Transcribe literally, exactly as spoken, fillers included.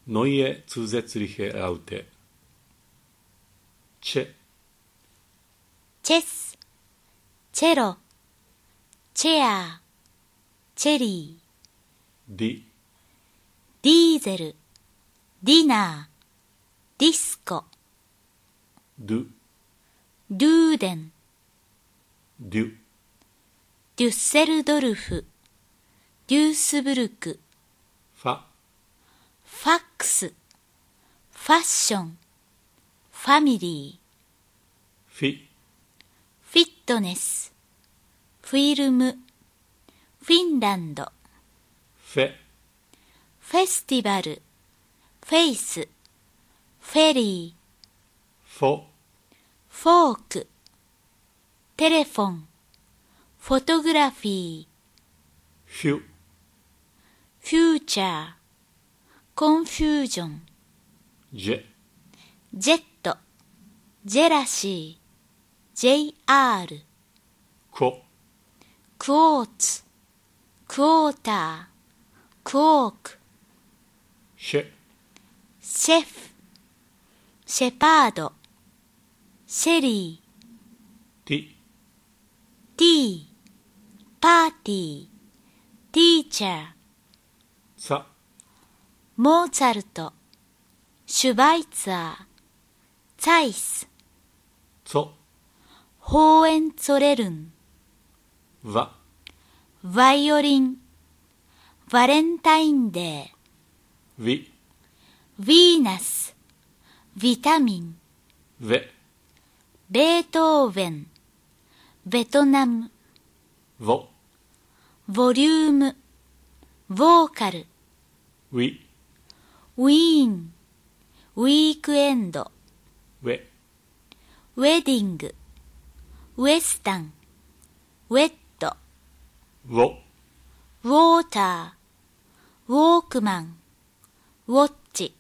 Neue zusätzliche Laute. Ch, チェス、チェロ、チェア、チェリー、 di, ディーゼル、ディナー、ディスコ、 du, ドゥーデン、 du, デュッセルドルフ、デュースブルク、 fa, ファックス、ファッション、ファミリー、 fi, フィットネス、フィルム、フィンランド、 fe, フェスティバル、フェイス、フェリー、 fo, フォーク、テレフォン、フォトグラフィー、 fiu, フューチャー、コンフュージョン、 je, ジェット、ジェラシー、ジェイアール、 ko, クォーツ、クォーター、クォーク、 she, シェフ、シェパード、シェリー、 ti, ティー、パーティー、ティーチャー、 sa, モーツァルト、シュバイツァー、ツァイス、 zo, ホーエンツォレルン、 va, バイオリン、バレンタインデー、 vi, ヴィーナス、ビタミン、 ve, ベートーベン、ベトナム、 vo, ボリューム、ボーカル、 wi, ウィーン、ウィークエンド、 we, ウェディング、ウエスタン、ウェット、 wo, ウォーター、ウォークマン、ウォッチ、